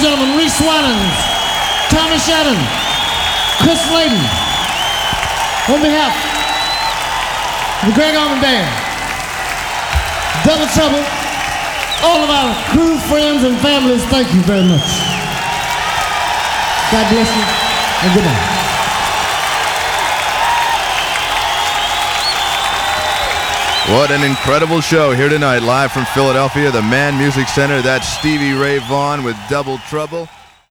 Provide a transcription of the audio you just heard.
gentlemen, Reese Wallens, Tommy Shannon, Chris Layden, on behalf of the Greg Allman Band, Double Trouble, all of our crew, friends, and families, thank you very much. God bless you, and good night. What an incredible show here tonight, live from Philadelphia, the Mann Music Center. That's Stevie Ray Vaughan with Double Trouble.